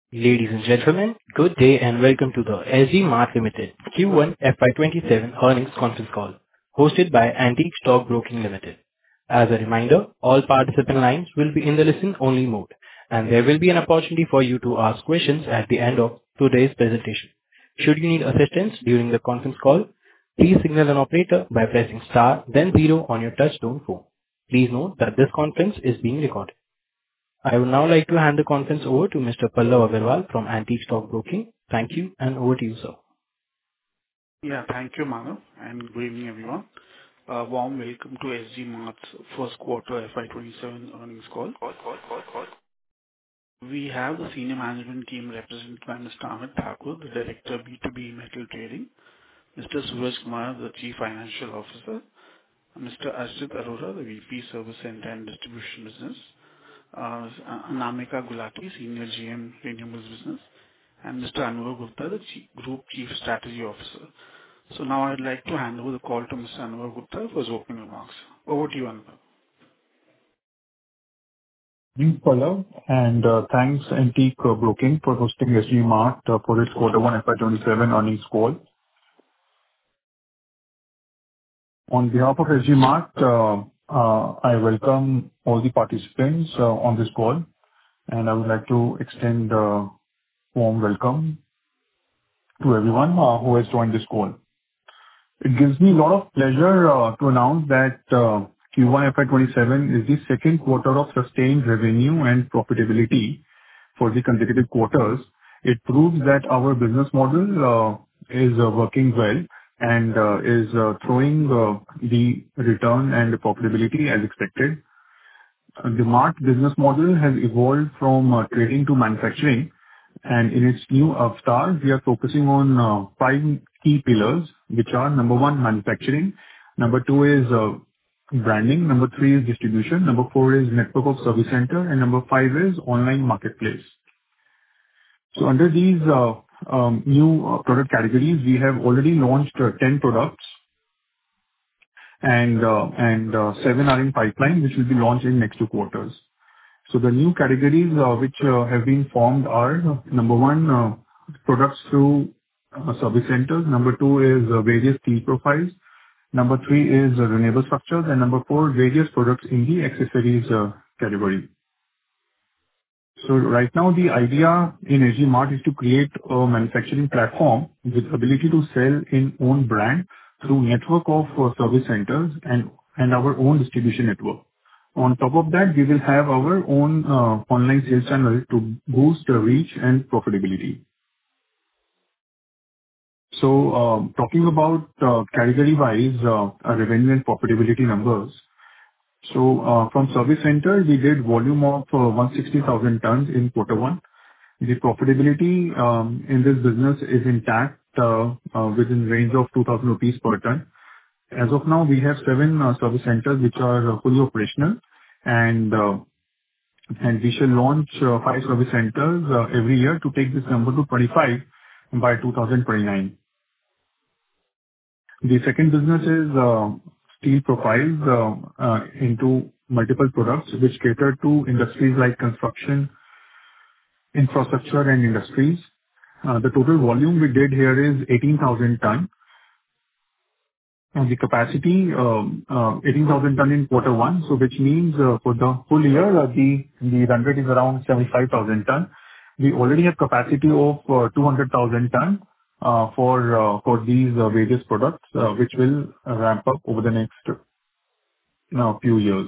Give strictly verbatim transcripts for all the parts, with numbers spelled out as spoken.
Ladies and gentlemen, good day and welcome to the S G Mart Limited Q one F Y twenty-seven earnings conference call, hosted by Antique Stock Broking Limited. As a reminder, all participant lines will be in the listen-only mode, and there will be an opportunity for you to ask questions at the end of today's presentation. Should you need assistance during the conference call, please signal an operator by pressing star then zero on your touchtone phone. Please note that this conference is being recorded. I would now like to hand the conference over to Mister Pallav Agarwal from Antique Stock Broking. Thank you, and over to you, sir. Yeah, thank you, Manav, and good evening, everyone. Uh, Warm welcome to S G Mart's first quarter F Y twenty-seven earnings call. We have the senior management team represented by Mister Amit Thakur, the Director, B two B Metal Trading, Mister Suraj Kumar, the Chief Financial Officer, Mister Ashit Arora, the V P, Service Center and Distribution Business, uh, Anamika Gulati, Senior G M, Renewables Business, and Mister Anurag Gupta, the Chief, Group Chief Strategy Officer. So now I'd like to hand over the call to Mister Anurag Gupta for his opening remarks. Over to you, Anurag. Thanks, Pallav, and uh, thanks Antique uh, Broking for hosting S G Mart uh, for its quarter one F Y twenty-seven earnings call. On behalf of S G Mart, uh, uh, I welcome all the participants uh, on this call, and I would like to extend a warm welcome to everyone uh, who has joined this call. It gives me a lot of pleasure uh, to announce that uh, Q one F Y twenty-seven is the second quarter of sustained revenue and profitability for the consecutive quarters. It proves that our business model uh, is uh, working well and uh, is uh, throwing uh, the return and the profitability as expected. Uh, The Mart business model has evolved from uh, trading to manufacturing, and in its new avatar, we are focusing on uh, five key pillars, which are: number one, manufacturing; number two is uh, branding; number three is distribution; number four is network of service center; and number five is online marketplace. So under these uh, um, new uh, product categories, we have already launched uh, ten products, and uh, and uh, seven are in pipeline, which will be launched in next two quarters. So the new categories uh, which uh, have been formed are, uh, number one, uh, products through uh, service centers. Number two is uh, various steel profiles. Number three is uh, renewable structures. And number four, various products in the accessories uh, category. So right now, the idea in S G Mart is to create a manufacturing platform with ability to sell in own brand through network of uh, service centers and and our own distribution network. On top of that, we will have our own uh, online sales channel to boost the reach and profitability. So, um, talking about uh, category-wise uh, uh, revenue and profitability numbers. So, uh, from service center, we did volume of uh, one hundred sixty thousand tons in quarter one. The profitability um, in this business is intact uh, uh, within range of two thousand rupees per ton. As of now, we have seven uh, service centers which are uh, fully operational, and uh, and we shall launch uh, five service centers uh, every year to take this number to twenty-five by two thousand twenty-nine. The second business is uh, steel profiles uh, uh, into multiple products which cater to industries like construction, infrastructure, and industries. Uh, The total volume we did here is eighteen thousand ton. And the capacity, um, uh, eighteen thousand ton in quarter one, so which means, uh, for the full year, uh, the the run rate is around seventy-five thousand ton. We already have capacity of uh, two hundred thousand ton uh, for uh, for these uh, various products, uh, which will uh, ramp up over the next uh, few years.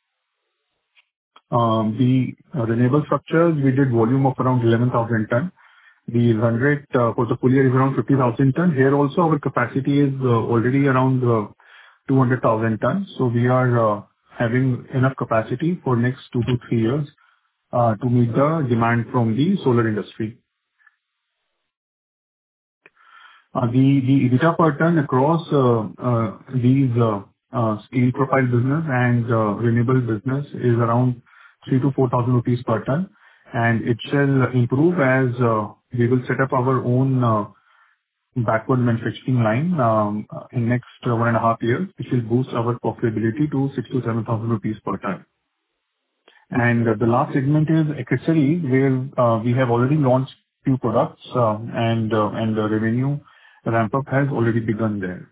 Um, The uh, renewable structures, we did volume of around eleven thousand ton. The run rate uh, for the full year is around fifty thousand ton. Here also our capacity is uh, already around uh, two hundred thousand tons. So we are uh, having enough capacity for next two to three years uh, to meet the demand from the solar industry. Uh, The the EBITDA per ton across uh, uh, these uh, uh, steel profile business and uh, renewable business is around three to four thousand rupees per ton, and it shall improve as uh, we will set up our own uh, backward manufacturing line um, in next uh, one and a half years, which will boost our profitability to six to seven thousand rupees per ton. And uh, the last segment is accessories, where uh, we have already launched few products, uh, and uh, and the revenue ramp-up has already begun there.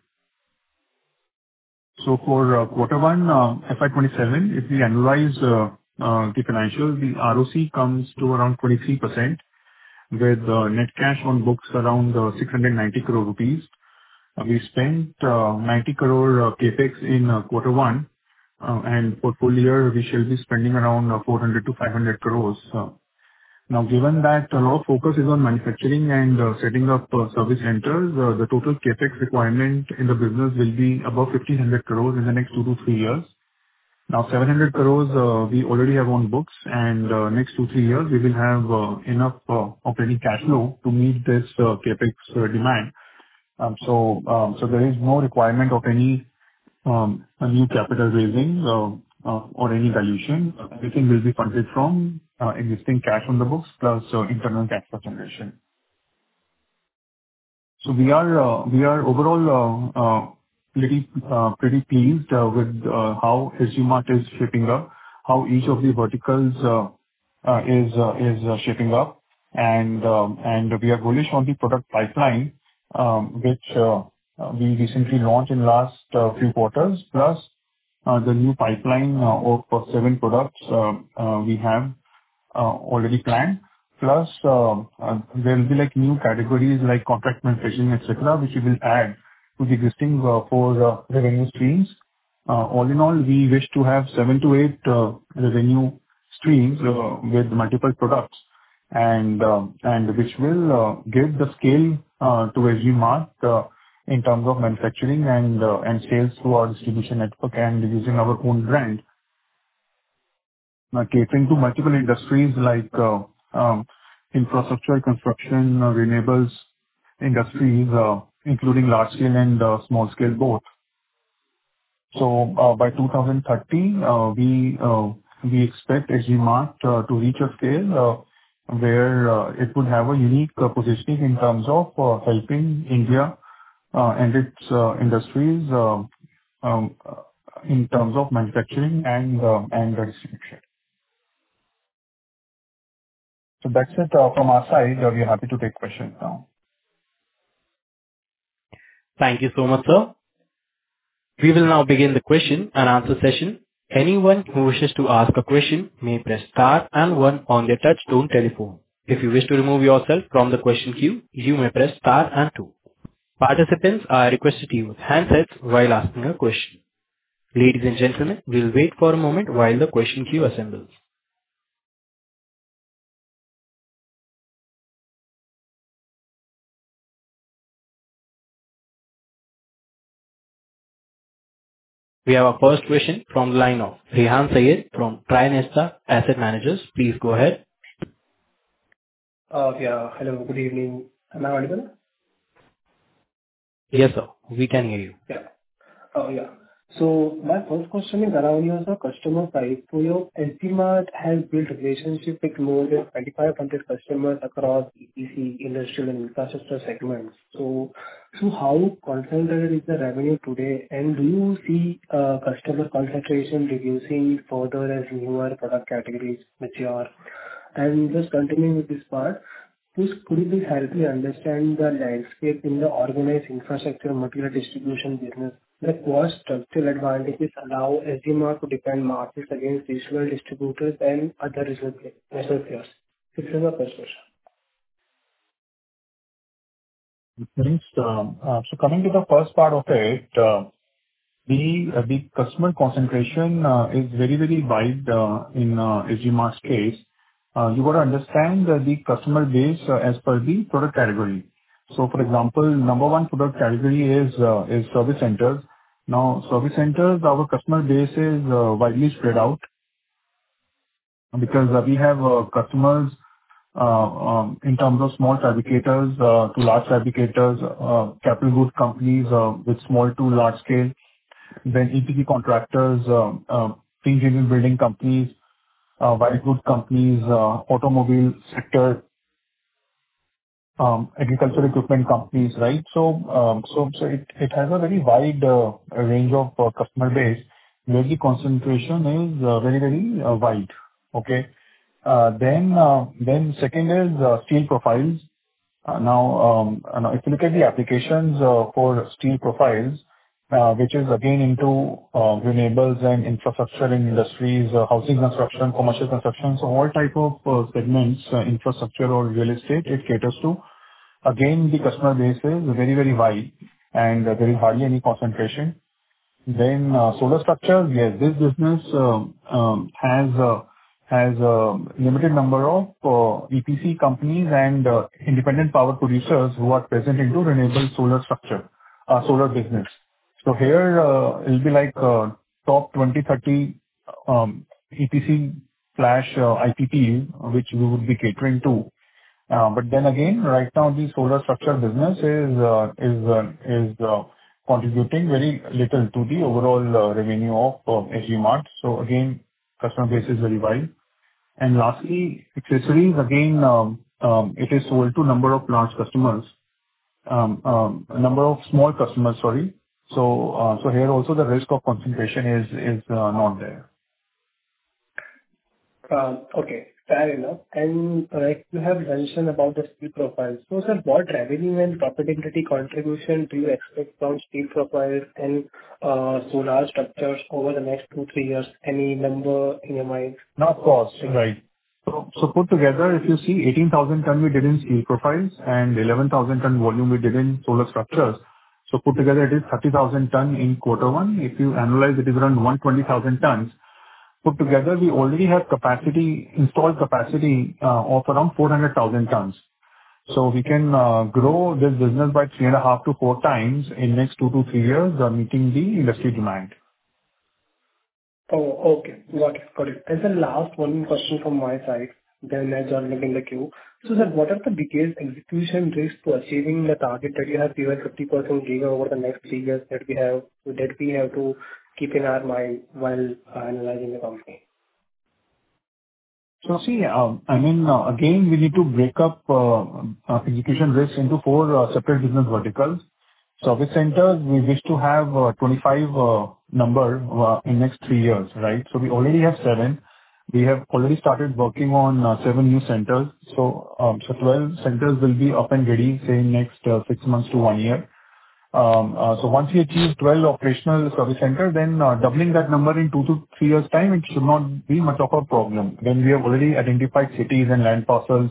So for uh, quarter one, uh, F Y twenty-seven, if we analyze uh, uh, the financials, the R O C comes to around twenty-three percent, with uh, net cash on books around uh, six hundred ninety crore rupees. Uh, We spent uh, ninety crore uh, CapEx in uh, quarter one, uh, and for full year, we shall be spending around uh, four hundred to five hundred crores. Uh, Now, given that a lot of focus is on manufacturing and uh, setting up uh, service centers, uh, the total CapEx requirement in the business will be above fifteen hundred crores in the next two to three years. Now, seven hundred crores uh, we already have on books, and uh, next two, three years, we will have uh, enough uh, operating cash flow to meet this uh, CapEx uh, demand. Um, So um, so there is no requirement of any um, a new capital raising uh, uh, or any dilution. Everything will be funded from uh, existing cash on the books plus uh, internal cash flow generation. So we are uh, we are overall uh, uh, pretty uh, pretty pleased uh, with uh, how S G Mart is shaping up, how each of the verticals uh, uh, is uh, is uh, shaping up. And um, and we are bullish on the product pipeline, um, which uh, uh, we recently launched in last uh, few quarters, plus uh, the new pipeline uh, of uh, seven products uh, uh, we have uh, already planned. Plus, um, uh, there will be like new categories like contract manufacturing, et cetera, which we will add to the existing uh, four uh, revenue streams. Uh, All in all, we wish to have seven to eight uh, revenue streams uh, with multiple products, and um, and which will uh, give the scale uh, to S G Mart uh, in terms of manufacturing and uh, and sales through our distribution network and using our own brand, uh, catering to multiple industries like uh, um, infrastructure, construction, uh, renewables industries, uh, including large scale and uh, small scale both. So uh, by two thousand thirty, uh, we uh, we expect S G Mart uh, to reach a scale uh, where uh, it would have a unique uh, positioning in terms of uh, helping India uh, and its uh, industries uh, um, uh, in terms of manufacturing and uh, and the distribution. So that's it uh, from our side. Uh, We are happy to take questions now. Thank you so much, sir. We will now begin the question and answer session. Anyone who wishes to ask a question may press star and one on their touch-tone telephone. If you wish to remove yourself from the question queue, you may press star and two. Participants are requested to use handsets while asking a question. Ladies and gentlemen, we'll wait for a moment while the question queue assembles. We have our first question from the line of Rehan Syed from Trinesta Asset Managers. Please go ahead. Uh, Yeah. Hello, good evening. Am I audible? Yes, sir. We can hear you. Yeah. Oh, yeah. So my first question is around your sir, customer side. So your S D Mart has built relationship with more than twenty-five hundred customers across E P C, industrial and infrastructure segments. So, so how concentrated is the revenue today? And do you see uh, customer concentration reducing further as newer product categories mature? And just continuing with this part, please could you please help me understand the landscape in the organized infrastructure material distribution business? Like what structural advantages allow S D Mart to defend markets against regional distributors and other regional play- national players? This is my first question. Thanks. um, uh, So coming to the first part of it, uh, the uh, the customer concentration uh, is very, very wide uh, in uh, S G Mart's case. Uh, You got to understand uh, the customer base uh, as per the product category. So for example, number one product category is uh, is service centers. Now, service centers, our customer base is uh, widely spread out because uh, we have uh, customers uh, um, in terms of small fabricators uh, to large fabricators, uh, capital goods companies uh, with small to large scale, then E P C contractors, uh, uh, pre-engineering building companies, uh, white goods companies, uh, automobile sector, um, agricultural equipment companies, right? So, um, so, so it, it has a very wide uh, range of uh, customer base where the concentration is uh, very, very uh, wide. Okay. Uh, Then uh, then second is uh, steel profiles. Uh, Now, um, uh, now if you look at the applications uh, for steel profiles, uh, which is again into uh, renewables and infrastructure in industries, uh, housing construction, commercial construction, so all type of uh, segments, uh, infrastructure or real estate, it caters to. Again, the customer base is very, very wide, and uh, there is hardly any concentration. Then, uh, solar structures, yes, this business um, um, has uh, has a limited number of uh, E P C companies and uh, independent power producers who are present into renewable solar structure, uh, solar business. So here, uh, it'll be like uh, top twenty, thirty um, E P C slash uh, I P Ps, which we would be catering to. Uh, But then again, right now, the solar structure business is uh, is uh, is uh, contributing very little to the overall uh, revenue of uh, S G Mart. So again, customer base is very wide. And lastly, accessories, again, um, um, it is sold to number of large customers, um, um, number of small customers, sorry. So uh, so here also the risk of concentration is is uh, not there. Um, Okay, fair enough. And uh, like you have mentioned about the steel profiles. So, sir, what revenue and profitability contribution do you expect from steel profiles and uh, solar structures over the next two, three years? Any number in your mind? Now, of course, right. So so put together, if you see eighteen thousand ton we did in steel profiles and eleven thousand ton volume we did in solar structures. So put together, it is thirty thousand ton in quarter one. If you analyze, it is around one hundred twenty thousand tons. Put together, we already have capacity, installed capacity, uh, of around four hundred thousand tons. So we can uh, grow this business by three and a half to four times in next two to three years, uh, meeting the industry demand. Oh, okay. Got it. Got it. And the last one question from my side, then I join in the queue. So, sir, what are the biggest execution risks to achieving the target that you have given fifty percent giga over the next three years that we have, that we have to keep in our mind while uh, analyzing the company? So see, um, I mean, uh, again, we need to break up uh, uh, execution risk into four uh, separate business verticals. Service centers, we wish to have uh, twenty-five uh, number uh, in next three years, right? So we already have seven. We have already started working on uh, seven new centers. So um, so twelve centers will be up and ready, say, in next uh, six months to one year. Um, uh, So once we achieve twelve operational service center, then uh, doubling that number in two to three years' time, it should not be much of a problem. When we have already identified cities and land parcels,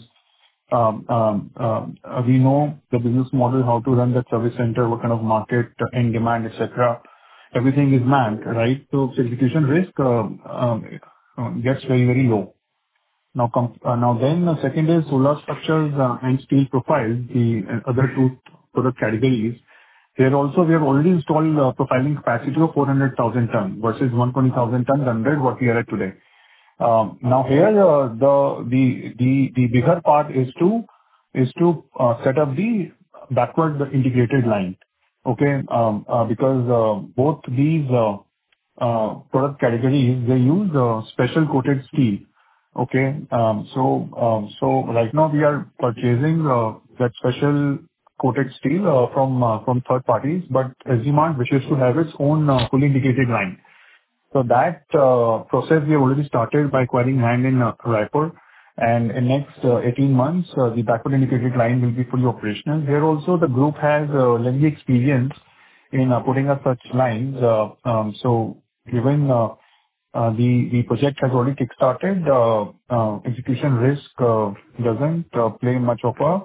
um, um, um, uh, we know the business model, how to run that service center, what kind of market uh, and demand, et cetera. Everything is mapped, right? So execution risk um, um, uh, gets very, very low. Now, com- uh, now then, the second is solar structures uh, and steel profiles, the uh, other two product categories. Here also, we have already installed uh, profiling capacity of four hundred thousand ton versus one hundred twenty thousand ton run rate what we are at today. Um, Now here, uh, the the the the bigger part is to is to uh, set up the backward integrated line. Okay? Um, uh, Because uh, both these uh, uh, product categories, they use uh, special coated steel. Okay? Um, So um, so right now we are purchasing uh, that special coated steel uh, from uh, from third parties, but S G Mart wishes to have its own uh, fully integrated line. So that uh, process we have already started by acquiring land in uh, Raipur, and in next uh, eighteen months, uh, the backward integrated line will be fully operational. Here also, the group has uh, lengthy experience in uh, putting up such lines. Uh, um, So given uh, uh, the the project has already kick-started, uh, uh, execution risk uh, doesn't uh, play much of a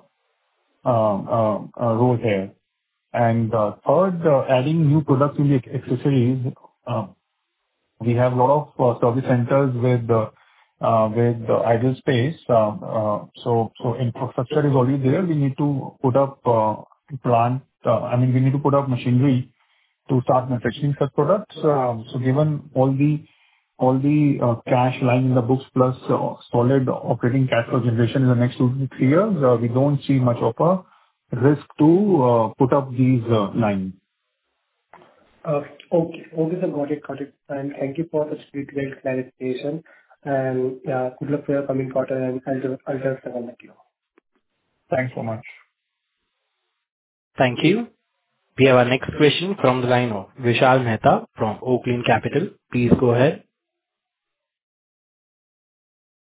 uh, uh, uh, role here. And uh, third, uh, adding new products in the accessories. uh, We have a lot of uh, service centers with uh, uh, with uh, idle space. uh, uh, So so infrastructure is already there. We need to put up uh, plant, uh, I mean, we need to put up machinery to start manufacturing such products. Um, So given all the all the uh, cash lying in the books plus uh, solid operating cash flow generation in the next two to three years, uh, we don't see much of a risk to uh, put up these uh, lines. Uh, Okay. Okay, sir. Got it. Got it. And thank you for the detailed clarification. And yeah, good luck for your coming quarter, and I'll just I'll just second the queue. Thanks so much. Thank you. We have our next question from the line of Vishal Mehta from Oaklane Capital. Please go ahead.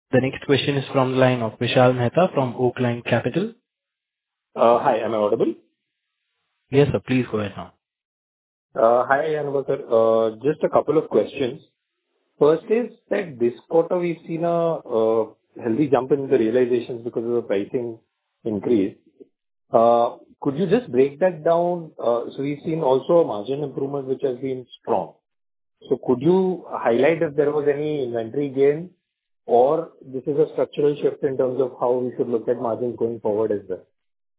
The next question is from the line of Vishal Mehta from Oakline Capital. Uh, Hi, am I audible? Yes, sir. Please go ahead now. Uh, Hi, Anubhav sir. Uh, Just a couple of questions. First is that this quarter we've seen a uh, healthy jump in the realizations because of the pricing increase. Uh, Could you just break that down? Uh, So we've seen also a margin improvement which has been strong. So could you highlight if there was any inventory gain, or this is a structural shift in terms of how we should look at margins going forward as well?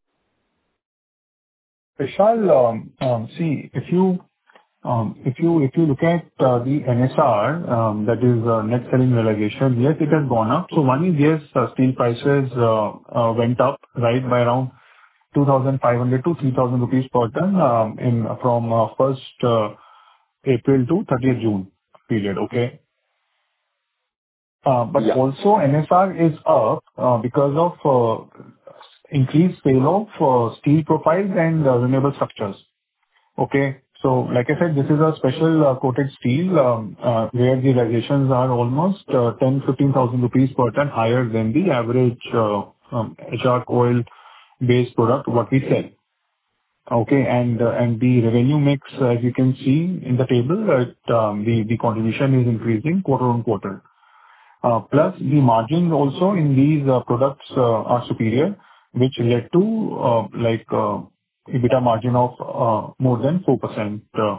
Vishal, um, um, see, if you um, if you if you look at uh, the N S R, um, that is uh, net selling realization, yes, it has gone up. So one is, yes, uh, steel prices uh, uh, went up, right, by around two thousand five hundred to three thousand rupees per ton um, in from uh, first uh, April to thirtieth June period. Okay. Uh, But Yeah. also N S R is up uh, because of uh, increased sale of uh, steel profiles and uh, renewable structures. Okay. So like I said, this is a special uh, coated steel um, uh, where the realizations are almost uh, ten, fifteen thousand rupees per ton higher than the average uh, um, H R coil-based product what we sell. Okay. And uh, and the revenue mix, as you can see in the table, it, um, the the contribution is increasing quarter-on-quarter. Uh, Plus the margins also in these uh, products uh, are superior, which led to uh, like uh, EBITDA margin of uh, more than four percent. Uh,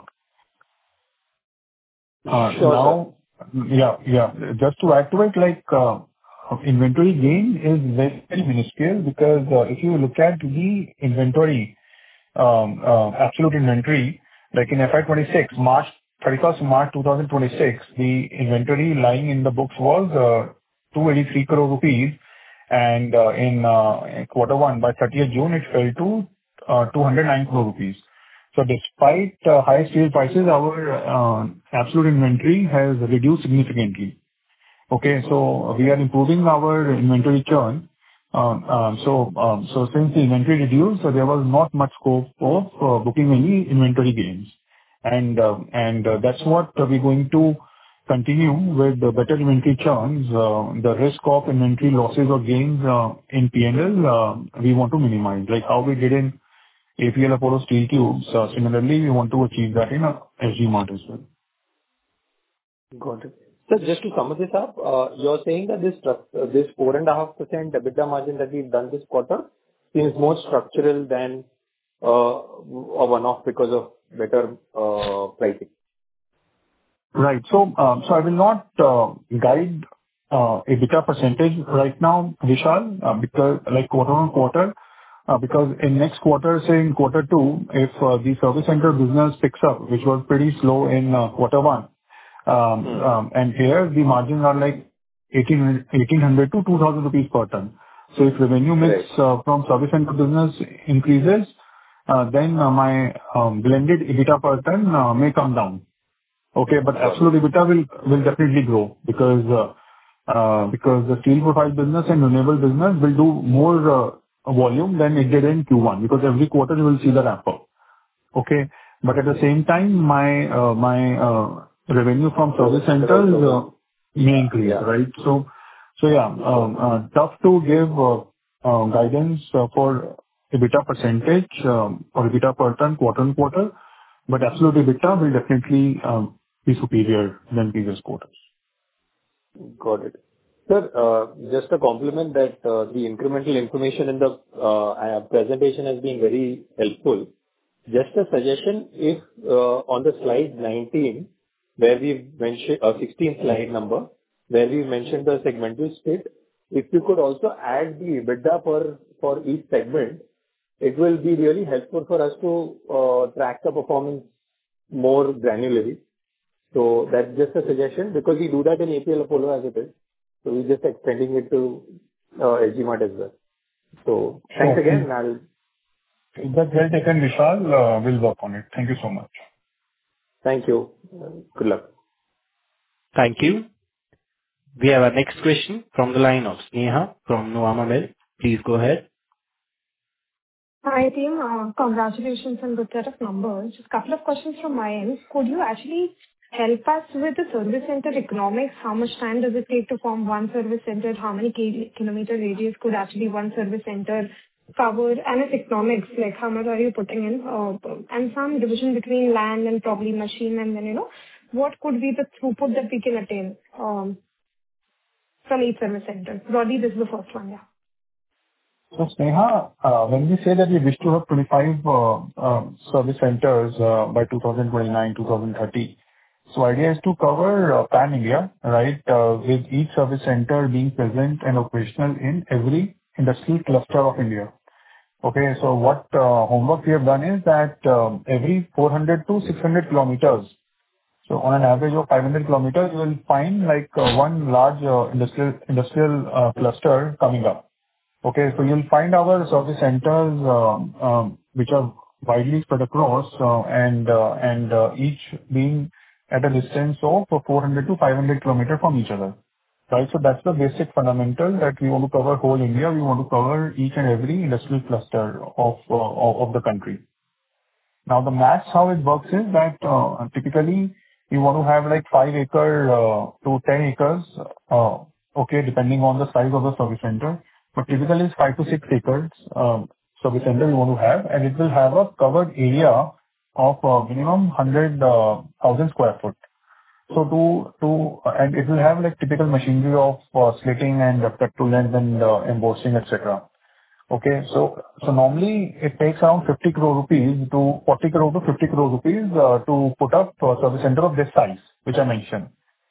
uh, Sure, sir. Now, yeah, yeah. Just to add to it, like, uh, inventory gain is very, very minuscule because uh, if you look at the inventory, um, uh, absolute inventory, like in F Y twenty-six, March, thirty-first March twenty twenty-six, the inventory lying in the books was uh, two hundred eighty-three crore rupees, and uh, in uh, in quarter one, by thirtieth June, it fell to uh, two hundred nine crore rupees. So despite uh, high steel prices, our uh, absolute inventory has reduced significantly. Okay, so we are improving our inventory churn. Um, um, So um, so since the inventory reduced, so there was not much scope of uh, booking any inventory gains. And uh, and uh, that's what we're going to continue with the better inventory churns. uh, The risk of inventory losses or gains uh, in P and L, uh, we want to minimize, like how we did in A P L Apollo Steel Tubes. Uh, Similarly, we want to achieve that in uh, S G Mart as well. Got it. So just to sum this up, uh, you're saying that this struc- uh, this four point five percent EBITDA margin that we've done this quarter seems more structural than uh, a one-off because of better uh, pricing. Right. So, um, so I will not uh, guide uh, EBITDA percentage right now, Vishal, uh, because like quarter-on-quarter, uh, because in next quarter, say in quarter two, if uh, the service center business picks up, which was pretty slow in uh, quarter one, um, Hmm. um, and here the margins are like eighteen hundred to two thousand rupees per ton. So if revenue mix Right. uh, from service center business increases, uh, then uh, my um, blended EBITDA per ton uh, may come down. Okay, but Got it. absolute EBITDA will will definitely grow because uh, uh, because the steel profile business and renewable business will do more uh, volume than it did in Q one, because every quarter you will see the ramp up. Okay? But at the same time, my uh, my uh, revenue from service Service center centers also uh, will. may Yeah. increase, Yeah. right? So so yeah, Sure. um, uh, tough to give uh, uh, guidance uh, for EBITDA percentage um, or EBITDA per ton quarter-on-quarter, but absolute EBITDA will definitely um, be superior than previous quarters. Got it. Sir, uh, just a compliment that uh, the incremental information in the uh, uh, presentation has been very helpful. Just a suggestion, if uh, on the slide nineteen, where we've mentioned uh, sixteen slide number, where we mentioned the segmental split, if you could also add the EBITDA for for each segment, it will be really helpful for us to uh, track the performance more granularly. So that's just a suggestion, because we do that in A P L Apollo as it is. So we're just extending it to uh, S G Mart as well. So thanks Sure. again, Feed- and I'll... Feedback well taken, Vishal. Uh, We'll work on it. Thank you so much. Thank you. Uh, Good luck. Thank you. We have our next question from the line of Sneha from Nuvama Wealth. Please go ahead. Hi, team. Uh, Congratulations on good set of numbers. Just a couple of questions from my end. Could you actually help us with the service center economics? How much time does it take to form one service center? How many ki- kilometer radius could actually one service center cover? And its economics, like how much are you putting in? Uh, and some division between land and probably machine, and then, you know, what could be the throughput that we can attain um, from each service center? Broadly, this is the first one, yeah. So Sneha, uh, when we say that we wish to have twenty-five uh, uh, service centers uh, by two thousand twenty-nine, two thousand thirty, so idea is to cover uh, pan India, right? Uh, with each service center being present and operational in every industrial cluster of India. Okay, so what uh, homework we have done is that um, every four hundred to six hundred kilometers, so on an average of five hundred kilometers, you will find like uh, one large uh, industrial industrial uh, cluster coming up. Okay, so you'll find our service centers, um, um, which are widely spread across, uh, and uh, and uh, each being at a distance of four hundred to five hundred kilometers from each other. Right? So that's the basic fundamental, that we want to cover whole India. We want to cover each and every industrial cluster of uh, of of the country. Now, the maths, how it works is that uh, typically you want to have like five acre uh, to ten acres, uh, okay, depending on the size of the service center. But typically it's five to six acres um, service center you want to have, and it will have a covered area of uh, minimum one hundred thousand square foot. So to to and it will have like typical machinery of uh, slitting and cut to length and uh, embossing, et cetera. Okay. So so normally it takes around fifty crore rupees to forty crore to fifty crore rupees uh, to put up a service center of this size, which I mentioned.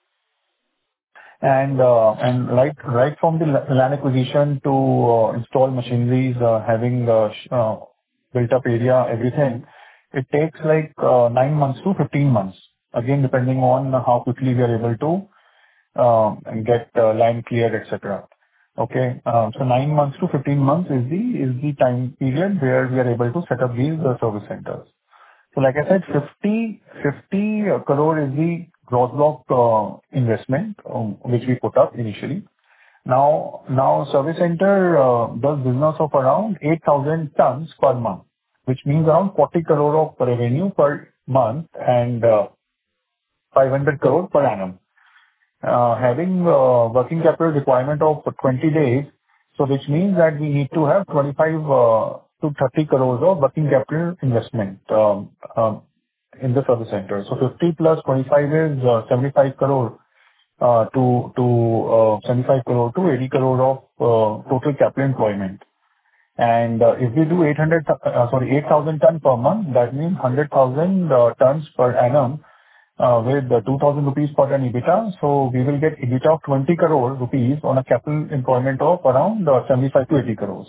And uh, and right right from the la- land acquisition to uh, install machineries, uh, having uh, sh- uh, built up area, everything, it takes like uh, nine months to fifteen months. Again, depending on how quickly we are able to um, and get uh, land cleared, et cetera. Okay. um, So nine months to fifteen months is the is the time period where we are able to set up these uh, service centers. So like I said, fifty fifty crore is the gross block uh, investment um, which we put up initially. Now, now service center uh, does business of around eight thousand tons per month, which means around forty crore of revenue per month and uh, five hundred crore per annum. Uh, having uh, working capital requirement of twenty days, so which means that we need to have twenty-five uh, to thirty crores of working capital investment um, um, in the service center. So fifty plus twenty-five is uh, seventy-five crore uh, to to uh, seventy-five crore to eighty crore of uh, total capital employment. And uh, if we do eight hundred, th- uh, sorry, eight thousand ton per month, that means one hundred thousand uh, tons per annum uh, with the two thousand rupees per ton EBITDA. So we will get EBITDA of twenty crore rupees on a capital employment of around uh, seventy-five to eighty crores.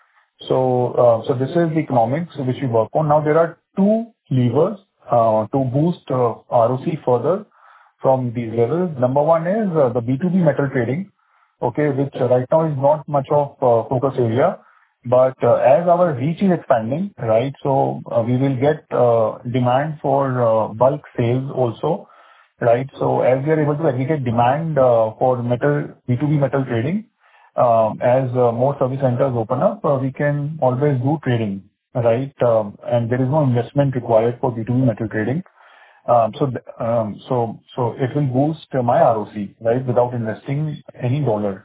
So uh, so this is the economics which we work on. Now, there are two levers uh, to boost uh, R O C further from these levels. Number one is uh, the B two B metal trading, okay, which uh, right now is not much of uh, focus area. But uh, as our reach is expanding, right, so uh, we will get uh, demand for uh, bulk sales also, right? So as we are able to aggregate demand uh, for metal, B two B metal trading, um, as uh, more service centers open up, uh, we can always do trading, right? Um, And there is no investment required for B two B metal trading. Um, So th- um, so so it will boost uh, my R O C, right, without investing any dollar.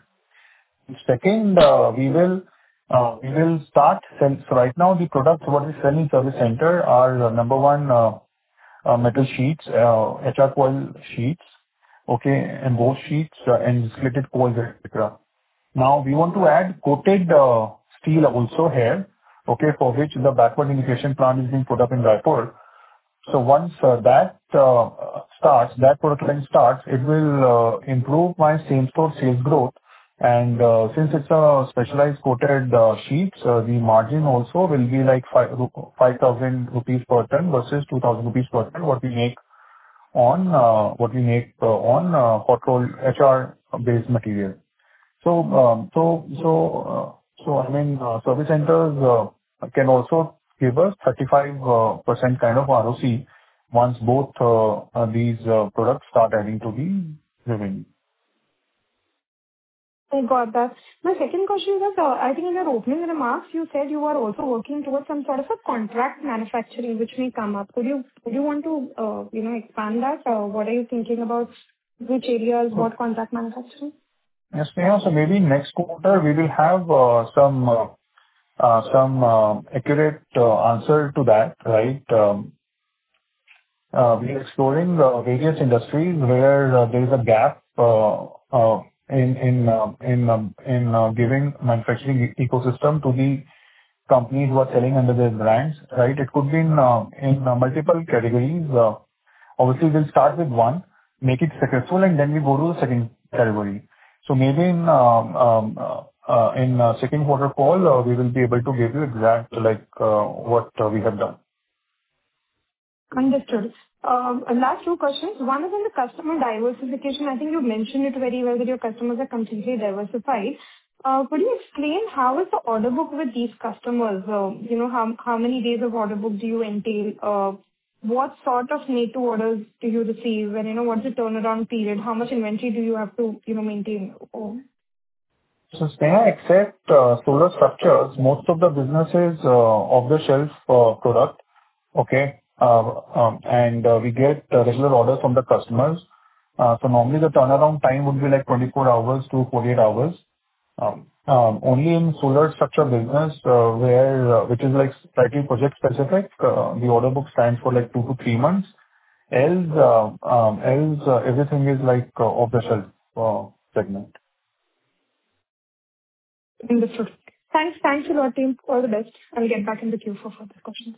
Second, uh, we will uh, we will start sell. So right now, the products what we sell in service center are, uh, number one, uh, uh, metal sheets, uh, H R coil sheets, okay, embossed sheets, uh, and slitted coils, et cetera. Now, we want to add coated uh, steel also here, okay, for which the backward integration plant is being put up in Raipur. So once uh, that uh, starts, that product line starts, it will uh, improve my same-store sales growth. And uh, since it's a specialized coated uh, sheets, uh, the margin also will be like five ru- five thousand rupees per ton versus two thousand rupees per ton, what we make on uh, what we make uh, on uh, hot roll H R-based material. So, um, so, so, uh, so I mean, uh, service centers uh, can also give us thirty-five percent kind of R O C once both uh, uh, these uh, products start adding to the revenue. I got that. My second question was, uh, I think in your opening remarks, you said you are also working towards some sort of a contract manufacturing which may come up. Could you Would you want to, uh, you know, expand that? Uh, What are you thinking about? Which areas, So, what contract manufacturing? yes, Neha, so maybe next quarter we will have uh, some uh, uh, some uh, accurate uh, answer to that, right? Um, uh, We are exploring uh, various industries where uh, there is a gap uh, uh, in in uh, in um, in uh, giving manufacturing e- ecosystem to the companies who are selling under their brands, right? It could be in uh, in uh, multiple categories. Uh, Obviously, we'll start with one, make it successful, and then we go to the second category. So maybe in um, um, uh, uh, in uh, second quarter call, uh, we will be able to give you exact, like, uh, what uh, we have done. Understood. Um, and Last two questions. One is on the customer diversification. I think you mentioned it very well that your customers are completely diversified. Uh, Could you explain how is the order book with these customers? Uh, You know, how how many days of order book do you entail? Uh, What sort of made to orders do you receive? And, you know, what's the turnaround period? How much inventory do you have to, you know, maintain? Oh, So Sneha, except uh, solar structures, most of the business is uh, off-the-shelf uh, product. Okay. Uh, um, and uh, We get uh, regular orders from the customers. Uh, So Normally the turnaround time would be like twenty-four hours to forty-eight hours. Um, um, Only in solar structure business, uh, where uh, which is like slightly project specific, uh, the order book stands for like two to three months. Else, uh, um, else uh, everything is like uh, off-the-shelf uh, segment. understood. Thanks. Thanks a lot, team. All the best. I'll get back in the queue for further questions.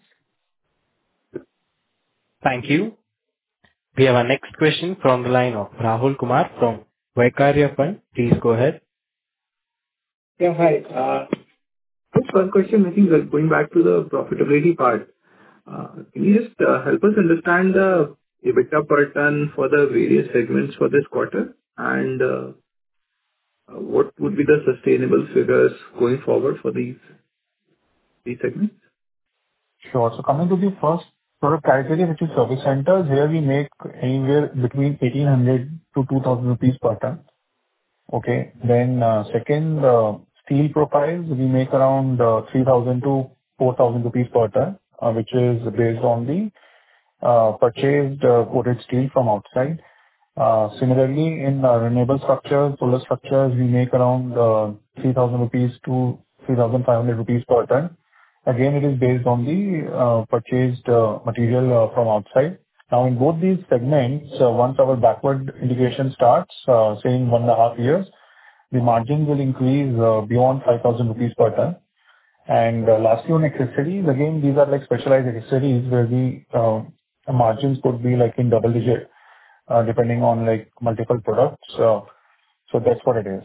Thank you. We have our next question from the line of Rahul Kumar from Vaikarya Fund. Please go ahead. Yeah, hi. Uh, Just one question, I think, uh, going back to the profitability part. Uh, Can you just uh, help us understand the EBITDA per ton for the various segments for this quarter? And uh, uh, what would be the sustainable figures going forward for these these segments? Sure. So Coming to the first product category, which is service centers, here we make anywhere between eighteen hundred to two thousand rupees per ton. Okay. Then, uh, second, uh, steel profiles, we make around uh, three thousand to four thousand rupees per ton, uh, which is based on the uh, purchased uh, coated steel from outside. Uh, Similarly, in uh, renewable structures, solar structures, we make around uh, three thousand rupees to three thousand five hundred rupees per ton. Again, it is based on the uh, purchased uh, material uh, from outside. Now, in both these segments, uh, once our backward integration starts, uh, say in one and a half years, the margins will increase uh, beyond five thousand rupees per ton. And uh, lastly, on accessories, again, these are like specialized accessories where the uh, margins could be like in double digit, uh, depending on like multiple products. So so that's what it is.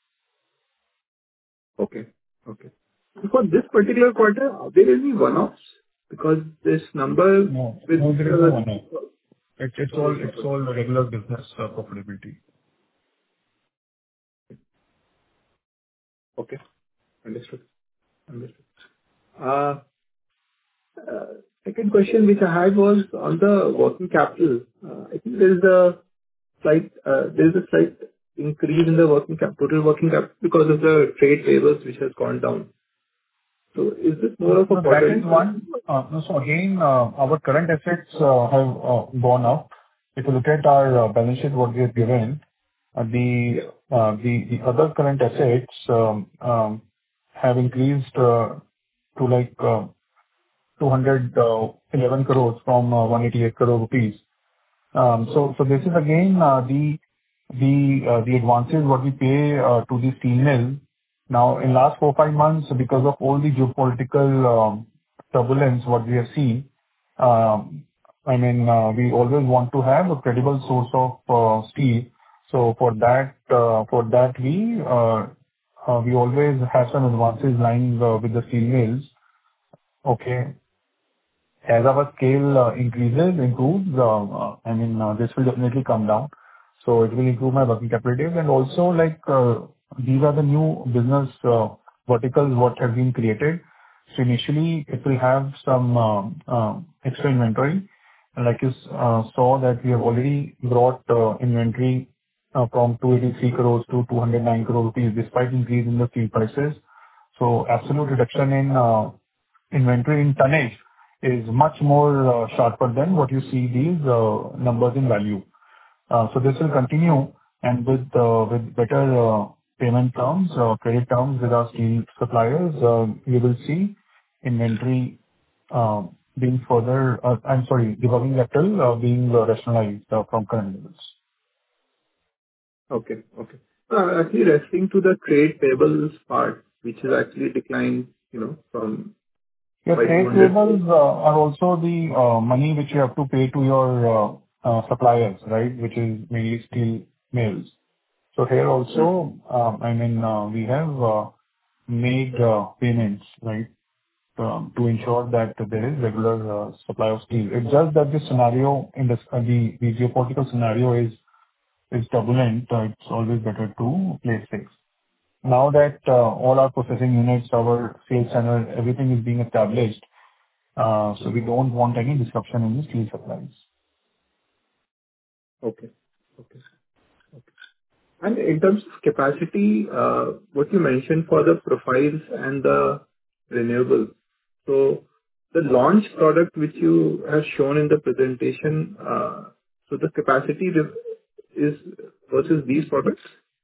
Okay. Okay. For this particular quarter, are there any one-offs? Because this number No, with no, there is no uh, one-off. It's it's all it's all regular business uh, profitability. Okay, understood. Understood. Uh, uh, Second question which I had was on the working capital. Uh, I think there is a slight uh, there is a slight increase in the working cap, total working cap because of the trade payables which has gone down. So is this more No, of a no, that quarterly is one. Uh, no, So again, uh, our current assets uh, have uh, gone up. If you look at our uh, balance sheet, what we have given, uh, the uh, the the other current assets um, um, have increased uh, to like uh, two hundred eleven crores from uh, one hundred eighty-eight crore rupees. Um, So so this is again uh, the the uh, the advances what we pay uh, to the steel mill. Now, in last four, five months, because of all the geopolitical um, turbulence what we have seen, um, I mean, uh, we always want to have a credible source of uh, steel. So for that, uh, for that we uh, uh, we always have some advances lying uh, with the steel mills. Okay. As our scale uh, increases, improves, uh, uh, I mean, uh, this will definitely come down. So it will improve my working capital days. And also, like, uh, these are the new business uh, verticals what have been created. So initially, it will have some um, uh, extra inventory. And like you s- uh, saw that we have already brought uh, inventory uh, from two hundred eighty-three crores to two hundred nine crore rupees despite increase in the steel prices. So absolute reduction in uh, inventory in tonnage is much more uh, sharper than what you see these uh, numbers in value. Uh, So this will continue, and with uh, with better uh, payment terms, uh, credit terms with our steel suppliers, uh, you will see inventory uh, being further, uh, I'm sorry, the working capital uh, being uh, rationalized uh, from current levels. Okay. Okay. Uh, Actually referring to the trade payables part, which has actually declined, you know, from Your by trade two hundred. payables uh, are also the uh, money which you have to pay to your uh, uh, suppliers, right? Which is mainly steel mills. So here also, um, I mean, uh, we have uh, made uh, payments, right, um, to ensure that there is regular uh, supply of steel. It's just that the scenario in this, uh, the the geopolitical scenario is is turbulent. uh, It's always better to play safe. Now that uh, all our processing units, our sales channel, everything is being established, uh, so we don't want any disruption in the steel supplies. Okay. Okay. And in terms of capacity, uh, what you mentioned for the profiles and the renewables. So the launch product which you have shown in the presentation, uh, so the capacity re- is versus these products?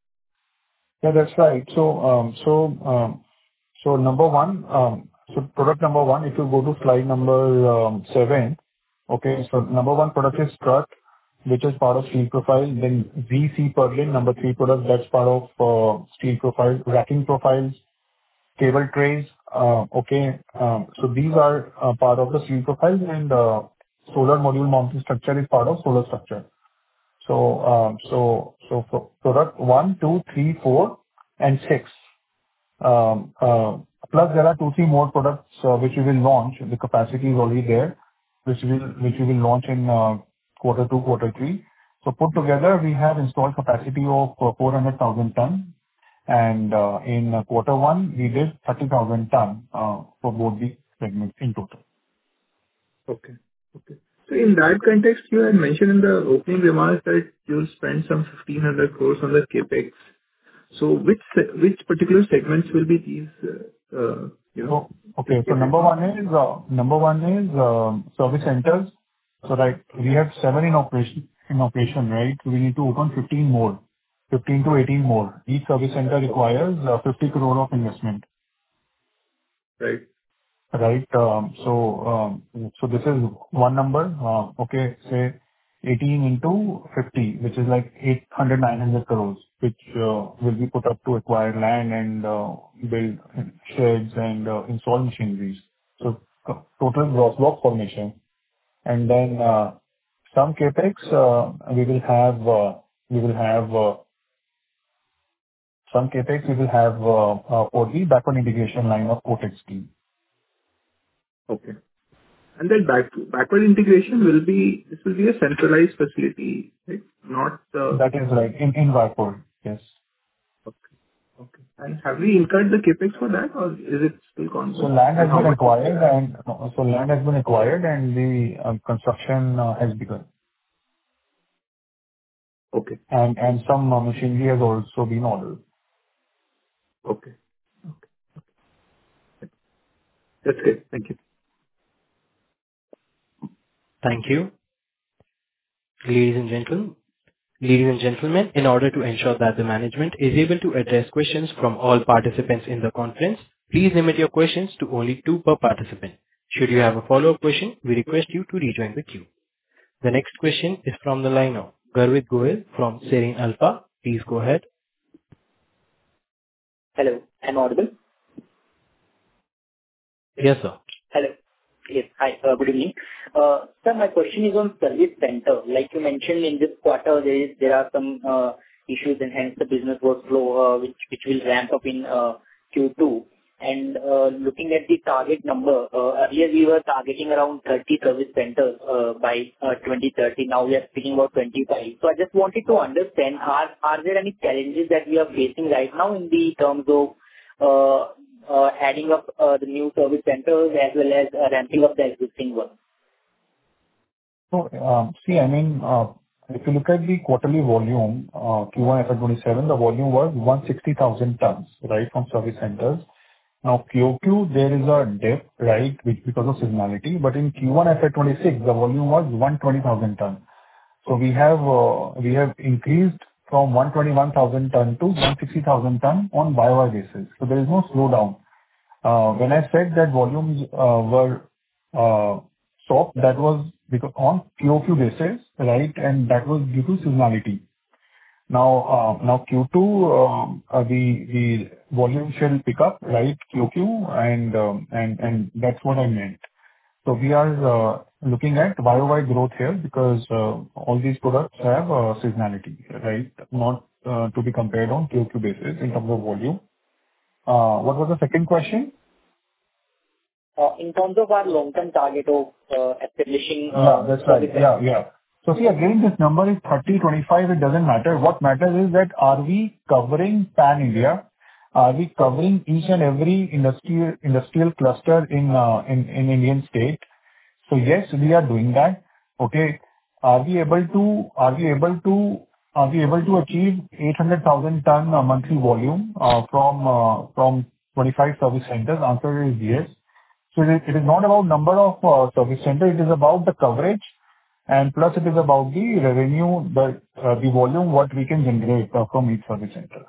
Yeah, that's right. So, um, so, um, so number one, um, so product number one, if you go to slide number um, seven, okay, so number one product is strut, which is part of steel profile. Then V C Purlin, number three product, that's part of uh, steel profile. Racking profiles, cable trays, uh, okay. Um, so these are uh, part of the steel profiles, and uh, solar module mounting structure is part of solar structure. So, um, so, so for product one, two, three, four, and six. Um, uh, Plus there are two, three more products uh, which we will launch. The capacity is already there, which we will which we will launch in uh, quarter two, quarter three. So put together, we have installed capacity of uh, four hundred thousand ton, and uh, in uh, quarter one, we did thirty thousand ton uh, for both the segments in total. Okay. Okay. So in that context, you had mentioned in the opening remarks that you'll spend some fifteen hundred crores on the CapEx. So which se- which particular segments will be these, uh, uh, you know, So, this okay. So CapEx number on? one is, uh, number one is, um, service centers. So right, we have seven in operation, in operation, right? We need to open fifteen more, fifteen to eighteen more. Each service center requires uh, fifty crore of investment, Right. right? Um, So, um, so this is one number. Uh, Okay, say eighteen into fifty, which is like eight hundred nine hundred crores, which uh, will be put up to acquire land and uh, build sheds and uh, install machineries. So co- total gross block formation. And then uh, some CapEx uh, we will have uh, we will have uh, some CapEx we will have uh, uh, for the backward integration line of coated steel. Okay. And then back backward integration will be, this will be a centralized facility, right? Not the... That is right, in in Raipur. Yes. Okay. Okay. And have we incurred the CapEx for that, or is it still So ongoing? land And has how been much is acquired that? and uh, so land has been acquired and the uh, construction uh, has begun. Okay. And and some uh, machinery has also been ordered. Okay. Okay. That's good. Thank you. Thank you. Ladies and gentlemen, ladies and gentlemen, in order to ensure that the management is able to address questions from all participants in the conference, please limit your questions to only two per participant. Should you have a follow-up question, we request you to rejoin the queue. The next question is from the line of Garvit Goyal from Serene Alpha. Please go ahead. Hello, I'm audible? Yes, sir. Hello. Yes. Hi, uh, good evening. Uh, Sir, my question is on service center. Like you mentioned, in this quarter, there is there are some uh, issues and hence the business workflow, uh, which which will ramp up in uh, Q two. And uh, looking at the target number, uh, earlier we were targeting around thirty service centers uh, by uh, twenty thirty. Now we are speaking about twenty-five. So I just wanted to understand, are are there any challenges that we are facing right now in the terms of uh, uh, adding up uh, the new service centers as well as uh, ramping up the existing ones? So, um, see, I mean, uh, if you look at the quarterly volume, uh, Q one F Y twenty-seven, the volume was one hundred sixty thousand tons, right, from service centers. Now, Q O Q, there is a dip, right, which because of seasonality, but in Q one F Y twenty-six, the volume was one hundred twenty thousand tons. So we have uh, we have increased from one hundred twenty-one thousand ton to one hundred sixty thousand ton on Y O Y basis. So there is no slowdown. Uh, When I said that volumes uh, were uh, soft, that was because on Q O Q basis, right? And that was due to seasonality. Now, uh, now Q two, um, uh, the the volume shall pick up, right, Q O Q, and um, and and that's what I meant. So we are uh, looking at Y O Y growth here because uh, all these products have uh, seasonality, right? Not uh, to be compared on Q O Q basis in terms of volume. Uh, What was the second question? Uh, In terms of our long-term target of uh, establishing Yeah, uh, that's right. service Yeah, yeah. So see, again, this number is thirty, twenty-five, it doesn't matter. What matters is that are we covering pan-India? Are we covering each and every industrial industrial cluster in uh, in in Indian state? So yes, we are doing that. Okay. Are we able to Are we able to are we able to achieve eight hundred thousand ton uh, monthly volume uh, from uh, from twenty-five service centers? Answer is yes. So It is it is not about number of uh, service center, it is about the coverage, and plus it is about the revenue, the uh, the volume what we can generate uh, from each service center.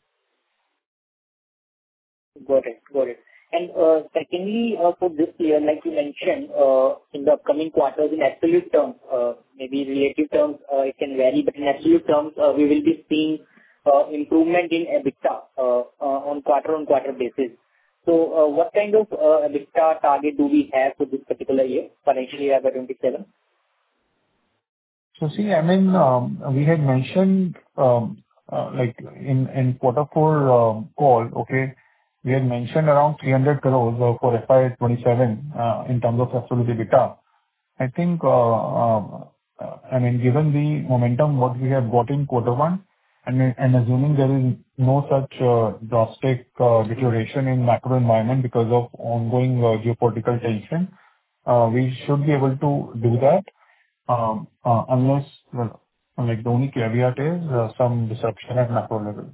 Got it. Got it. And uh, secondly, uh, for this year, like you mentioned, uh, in the upcoming quarters, in absolute terms, uh, maybe relative terms, uh, it can vary, but in absolute terms, uh, we will be seeing uh, improvement in EBITDA uh, uh, on quarter-on-quarter basis. So, uh, what kind of uh, EBITDA target do we have for this particular year, financial year by twenty-seven? So see, I mean, um, we had mentioned, um, uh, like in in quarter four um, call, okay, we had mentioned around three hundred crores uh, for F Y twenty-seven uh, in terms of absolute EBITDA. I think, uh, um, uh, I mean, given the momentum what we have got in quarter one, and and assuming there is no such uh, drastic uh, deterioration in macro environment because of ongoing uh, geopolitical tension, uh, we should be able to do that, um, uh, unless, well, like, the only caveat is uh, some disruption at macro level.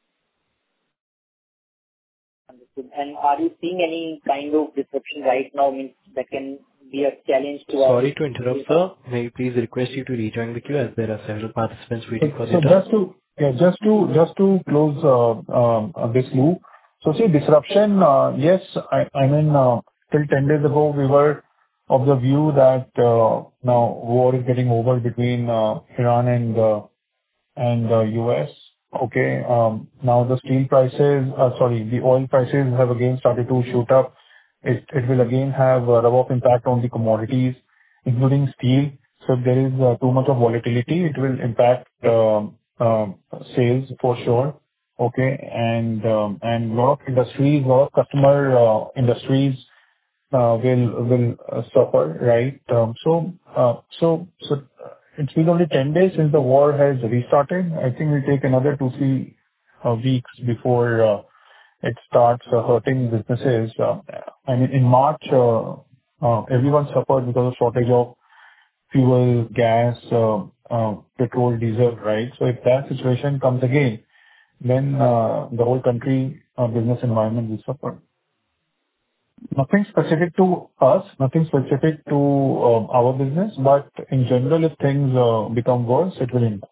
Understood. And are you seeing any kind of disruption right now, means that can be a challenge to our... Sorry to interrupt, sir. May I please request you to rejoin the queue as there are several participants So waiting for so their turn. just to yeah, just to just to close uh, um, uh, this loop. So see, disruption, uh, yes, I I mean, uh, till ten days ago, we were of the view that uh, now war is getting over between uh, Iran and uh, and uh, U S. Okay. um, Now the steel prices, uh, sorry, the oil prices have again started to shoot up. It it will again have a rub-off impact on the commodities, including steel. So if there is uh, too much of volatility, it will impact um, um, sales for sure. Okay. And um, and lot of industries, lot of customer uh, industries uh, will will uh, suffer, right? Um, So uh, so so uh, it's been only ten days since the war has restarted. I think it'll take another two, three uh, weeks before uh, it starts uh, hurting businesses. Uh, I mean, in March, uh, uh, everyone suffered because of shortage of fuel, gas, uh, uh, petrol, diesel, right? So if that situation comes again, then uh, the whole country uh, business environment will suffer. Nothing specific to us, nothing specific to um, our business, but in general, if things uh, become worse, it will impact.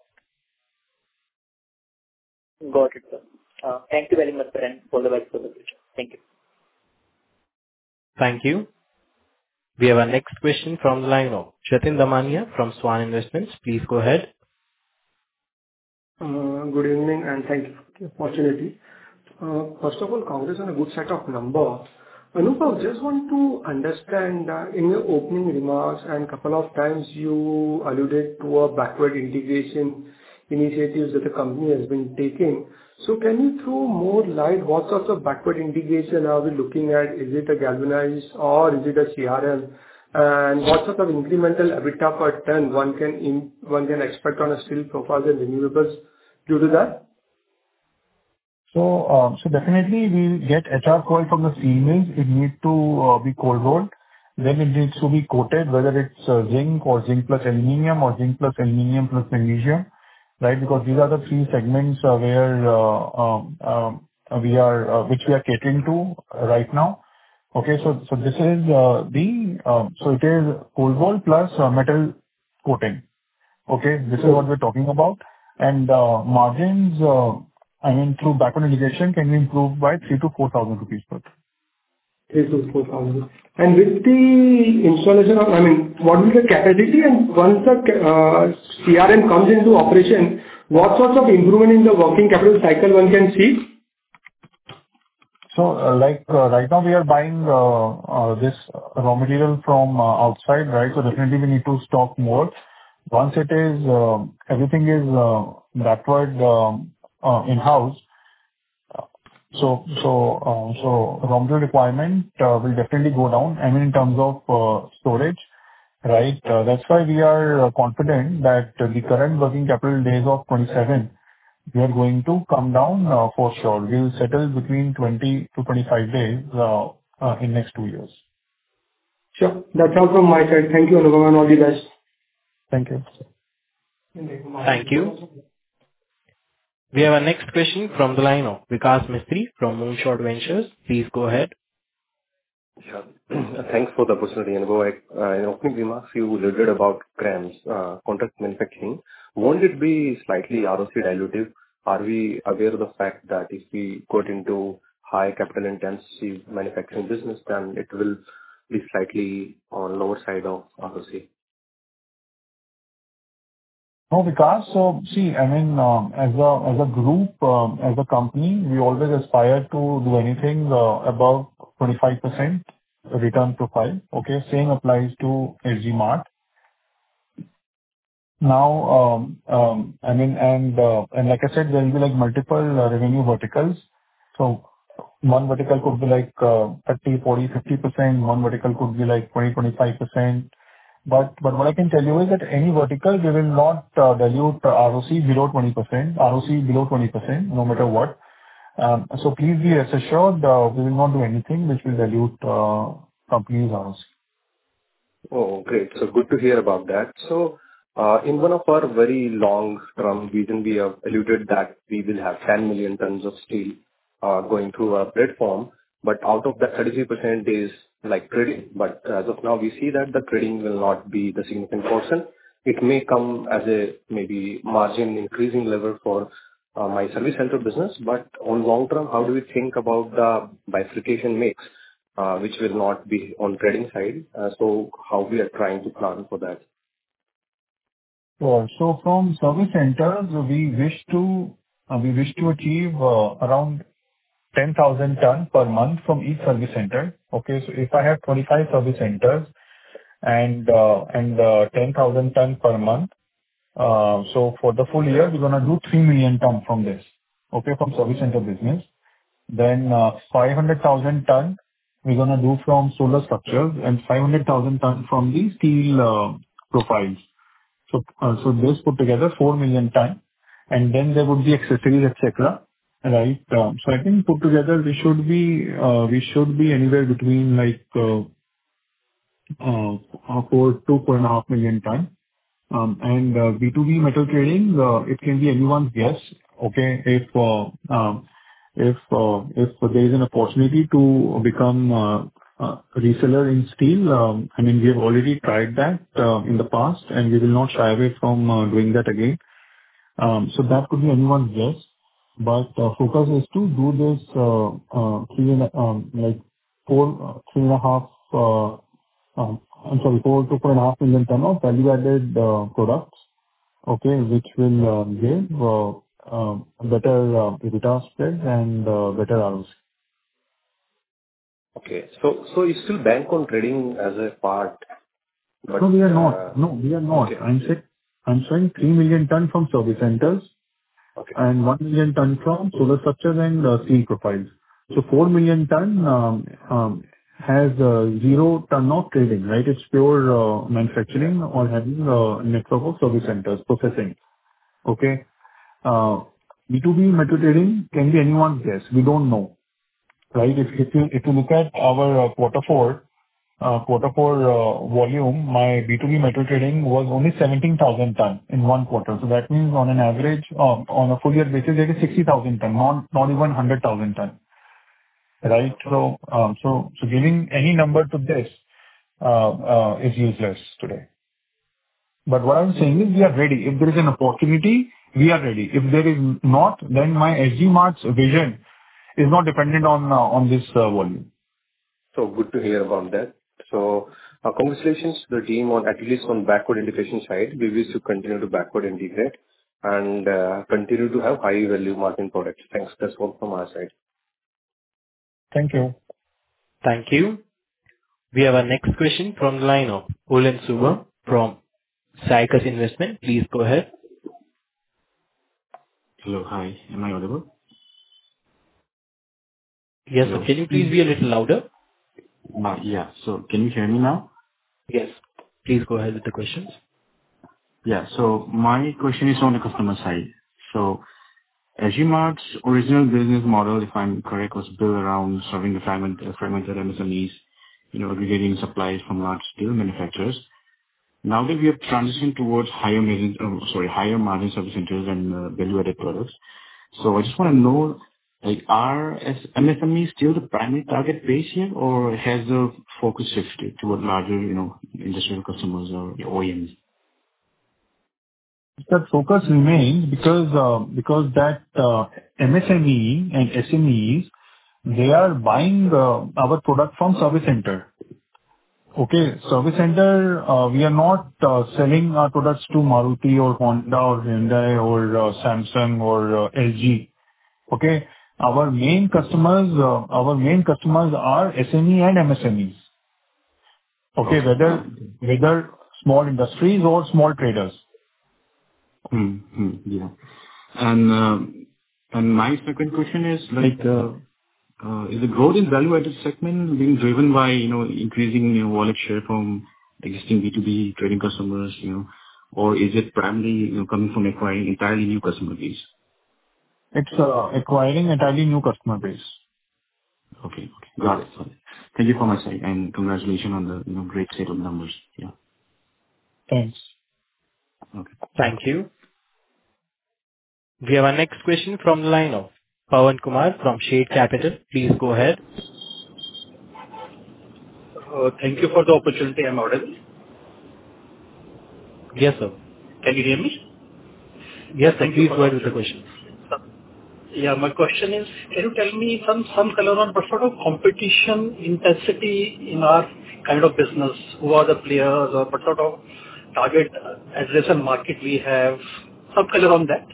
Got it, sir. Uh, Thank you very much, sir, and all the best for the future. Thank you. Thank you. We have our next question from the line of Jatin Damania from Swan Investments. Please go ahead. Uh, Good evening, and thank you for the opportunity. Uh, First of all, congrats on a good set of numbers. Anubhav, just want to understand, uh, in your opening remarks and couple of times you alluded to a backward integration initiatives that the company has been taking. So can you throw more light, what sorts of backward integration are we looking at? Is it a galvanized or is it a C R M? And what sort of incremental EBITDA per ton one can in- one can expect on a steel profiles and renewables due to that? So, um, so definitely we get H R coil from the steel mills. It needs to uh, be cold rolled, then it needs to be coated, whether it's uh, zinc or zinc plus aluminum or zinc plus aluminum plus magnesium, right? Because these are the three segments uh, where uh, um, um, we are, uh, which we are catering to right now. Okay, so so this is uh, the, um, so it is cold roll plus uh, metal coating. Okay, this is what we're talking about. And uh, margins, uh, I mean, through backward integration can be improved by three to four thousand rupees per ton. three to four thousand. And with the installation of, I mean, what is the capacity, and once the uh, C R M comes into operation, what sorts of improvement in the working capital cycle one can see? So, uh, like, uh, right now we are buying uh, uh, this raw material from uh, outside, right? So definitely we need to stock more. Once it is, uh, everything is uh, backward um, uh, in-house, so so uh, so raw material requirement uh, will definitely go down, I mean, in terms of uh, storage, right? Uh, That's why we are uh, confident that uh, the current working capital days of twenty-seven, we are going to come down uh, for sure. We'll settle between twenty to twenty-five days uh, uh, in next two years. Sure. That's all from my side. Thank you, Anupam, and all the best. Thank you. Thank you. We have our next question from the line of Vikas Mistry from Moonshot Ventures. Please go ahead. Sure. Thanks for the opportunity. And go ahead. Uh, In opening remarks, you alluded about CRAMS, uh, contract manufacturing. Won't it be slightly R O C dilutive? Are we aware of the fact that if we got into high capital intensive manufacturing business, then it will be slightly on lower side of R O C? No, Vikas. So see, I mean, um, as a as a group, um, as a company, we always aspire to do anything uh, above twenty-five percent return profile. Okay? Same applies to S G Mart. Now, um, um, I mean, and uh, and like I said, there will be like multiple uh, revenue verticals. So one vertical could be like uh, thirty, forty, fifty percent. One vertical could be like twenty, twenty-five percent. But but what I can tell you is that any vertical, we will not uh, dilute uh, R O C below twenty percent, R O C below twenty percent, no matter what. Um, So please be rest assured, uh, we will not do anything which will dilute uh, company's R O C. Oh, great. So good to hear about that. So, uh in one of our very long-term vision, we have alluded that we will have ten million tons of steel uh going through our platform, but out of that, thirty-three percent is like trading. But as of now, we see that the trading will not be the significant portion. It may come as a maybe margin increasing level for uh my service center business, but on long term, how do we think about the bifurcation mix? Uh, which will not be on trading side. Uh, So how we are trying to plan for that? Sure. So from service centers, we wish to uh, we wish to achieve uh, around ten thousand ton per month from each service center. Okay, so if I have twenty-five service centers and uh, and uh, ten thousand ton per month, uh, so for the full year, we're gonna do three million ton from this, okay, from service center business. Then, uh, five hundred thousand ton we're gonna do from solar structures and five hundred thousand ton from the steel uh, profiles. So, uh, so this put together four million ton, and then there would be accessories, et cetera. Right? Um, So I think put together, we should be, uh, we should be anywhere between like, uh, uh, uh, four to four and a half million ton. Um, And uh, B two B metal trading, uh, it can be anyone's guess, okay? If uh, um, if uh, if there is an opportunity to become uh, a reseller in steel, um, I mean, we have already tried that uh, in the past, and we will not shy away from uh, doing that again. Um, So that could be anyone's guess, but uh, focus is to do this uh, uh, three and a- um, like four, uh, three and a half, uh, um, I'm sorry, four to four and a half million ton of value-added uh, products, okay, which will uh, give uh, uh, better uh, EBITDA spread and uh, better R O C. Okay. So so you still bank on trading as a part, No, but we are uh, not. No, we are not. okay. I'm saying, I'm saying three million ton from service centers Okay. and one million ton from solar structures and uh, steel profiles. So four million ton um, um, has uh, zero ton of trading, right? It's pure uh, Yeah. manufacturing or having a network of service centers processing. Okay? Uh, B two B metal trading can be anyone's guess. We don't know, right? If if you if you look at our uh, quarter four, uh, quarter four uh, volume, my B two B metal trading was only seventeen thousand ton in one quarter. So that means on an average, um, on a full year basis, it is sixty thousand ton, not not even one hundred thousand ton, right? So um, so so giving any number to this uh, uh, is useless today. But what I'm saying is we are ready. If there is an opportunity, we are ready. If there is not, then my S G Mart's vision is not dependent on uh, on this uh, volume. So good to hear about that. So, uh, congratulations to the team on, at least on backward integration side. We wish to continue to backward integrate and uh, continue to have high value margin products. Thanks. That's all from our side. Thank you. Thank you. We have our next question from the line of Olen Suba from Cycus Investment. Please go ahead. Hello. Hi. Am I audible? Yes, sir. Hello. Can you please be a little louder? Uh, Yeah. So can you hear me now? Yes. Please go ahead with the questions. Yeah. So my question is on the customer side. So Agimart's original business model, if I'm correct, was built around serving the fragment- uh, fragmented M S M Es, you know, aggregating supplies from large steel manufacturers. Now that we have transitioned towards higher margin, uh, sorry, higher margin service centers and uh, value-added products. So I just want to know, like, are S- M S M Es still the primary target base here, or has the focus shifted toward larger, you know, industrial customers or O E Ms? That focus remains because uh, because that uh, M S M E and S M Es, they are buying uh, our product from service center. Okay. Service center, uh, we are not uh, selling our products to Maruti or Honda or Hyundai or uh, Samsung or uh, L G. Okay. Our main customers, uh, our main customers are S M E and M S M Es. Okay. Okay. Got Whether it. whether small industries or small traders. Hmm. hmm, Yeah. And um, and my second question is like, uh, uh, is the growth in value-added segment being driven by, you know, increasing, you know, wallet share from existing B two B trading customers, you know, or is it primarily, you know, coming from acquiring entirely new customer base? It's uh, acquiring entirely new customer base. Okay. Okay. Got it. Got it. Thank you for my side, and congratulations on the, you know, great set of numbers. Yeah. Thanks. Okay. Thank you. We have our next question from the line of Pawan Kumar from Shade Capital. Please go ahead. Uh, Thank you for the opportunity. I'm audible. Yes, sir. Can you hear me? Yeah, Yes, sir. thank you Please for go the ahead with the opportunity. questions. Uh, Yeah, my question is, can you tell me some some color on what sort of competition intensity in our kind of business? Who are the players or what sort of target uh, addressable market we have? Some color on that.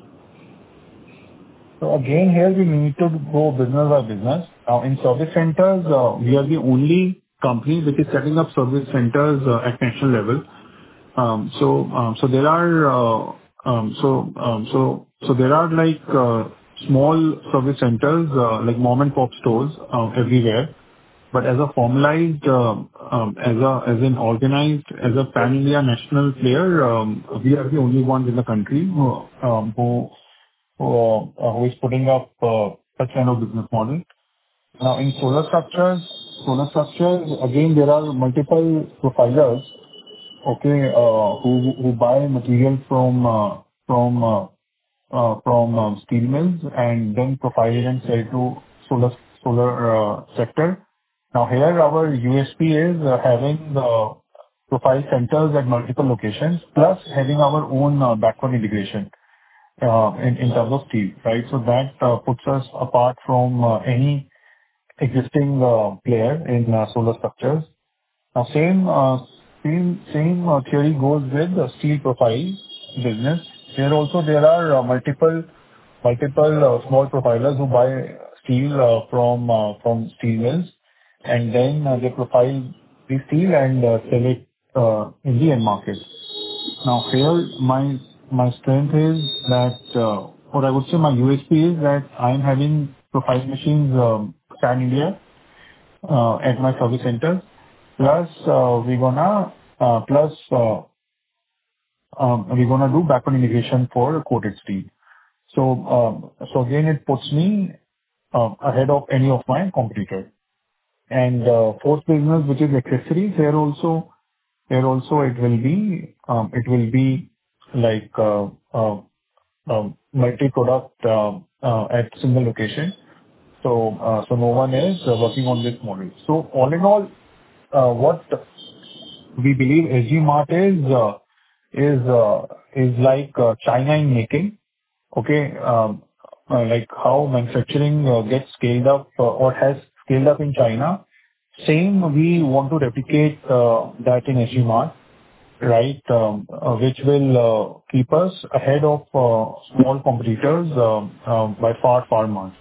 So again, here we need to go business by business. Now, in service centers, uh, we are the only company which is setting up service centers uh, at national level. Um, So, um, so there are, uh, um, so, um, so, so there are like uh, small service centers, uh, like mom-and-pop stores, uh, everywhere. But as a formalized, um, um, as a as an organized, as a pan-India national player, um, we are the only ones in the country who um, who who uh, who is putting up uh, such kind of business model. Now, in solar structures, solar structures, again, there are multiple profilers, okay, uh, who who buy material from uh, from uh, uh, from um, steel mills and then profile it and sell to solar solar uh, sector. Now, here our U S P is uh, having the profile centers at multiple locations, plus having our own uh, backward integration uh, in in terms of steel, right? So that uh, puts us apart from uh, any existing uh, player in uh, solar structures. Now, same uh, same same uh, theory goes with the steel profile business. Here also there are uh, multiple multiple uh, small profilers who buy steel uh, from uh, from steel mills, and then uh, they profile the steel and uh, sell it uh, in the end market. Now, here, my my strength is that, uh, or I would say my U S P is that I'm having profile machines um, pan India uh, at my service center. Plus, uh, we're gonna uh, plus uh, um, we're gonna do backward integration for coated steel. So, um, so again, it puts me uh, ahead of any of my competitors. And uh, fourth business, which is accessories, here also, here also it will be, um, it will be like uh, uh, um, multi-product uh, uh, at single location. So, uh, so no one is uh, working on this model. So all in all, uh, what we believe S G Mart is uh, is uh, is like uh, China in making. Okay, um, uh, like how manufacturing uh, gets scaled up uh, or has scaled up in China. Same, we want to replicate uh, that in S G Mart, right? Um, uh, which will uh, keep us ahead of uh, small competitors um, uh, by far, far much.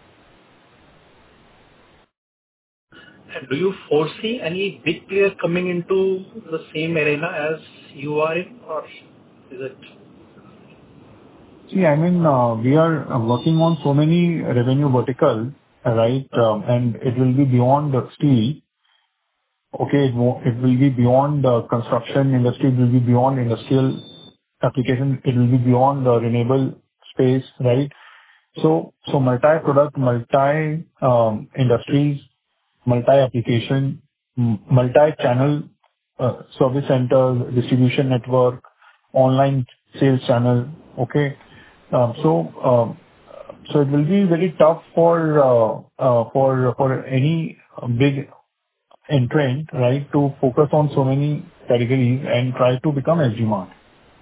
And do you foresee any big player coming into the same arena as you are in, or is it? See, I mean, uh, we are uh, working on so many revenue verticals, right? Um, and it will be beyond the steel. Okay, it wo- it will be beyond the construction industry, it will be beyond industrial application, it will be beyond the renewable space, right? So, so multi-product, multi um, industries, multi-application, m- multi-channel uh, service centers, distribution network, online sales channel. Okay. Um, So, um, so it will be very tough for uh, uh, for for any big entrant, right, to focus on so many categories and try to become S G Mart.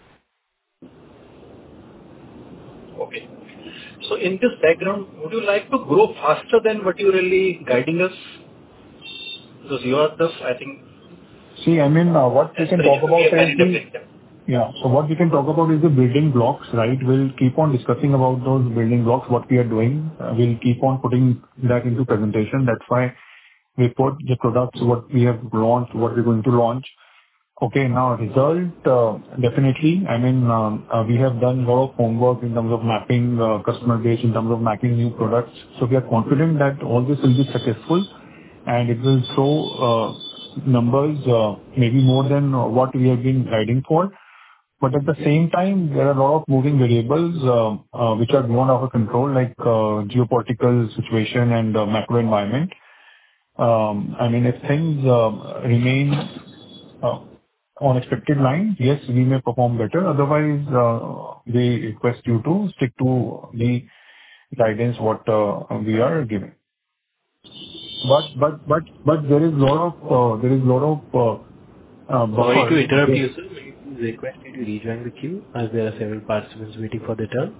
Okay. So in this background, would you like to grow faster than what you're really guiding us? Because you are the, I think, See, I mean, uh, what we can aspiration talk to be about a is very the different. yeah. So what we can talk about is the building blocks, right? We'll keep on discussing about those building blocks, what we are doing. Uh, We'll keep on putting that into presentation. That's why we put the products, what we have launched, what we're going to launch. Okay, now result, uh, definitely. I mean, um, uh, we have done a lot of homework in terms of mapping uh, customer base, in terms of mapping new products. So we are confident that all this will be successful, and it will show uh, numbers, uh, maybe more than uh, what we have been guiding for. But at the same time, there are a lot of moving variables, uh, uh, which are beyond our control, like uh, geopolitical situation and uh, macro environment. Um, I mean, if things uh, remain uh, on expected lines, yes, we may perform better. Otherwise, uh, we request you to stick to the guidance what uh, we are giving. But but but but there is lot of uh, there is lot of uh, uh, Sorry to buffer. interrupt Yes. you, sir. May I please request you to rejoin the queue as there are several participants waiting for their turn.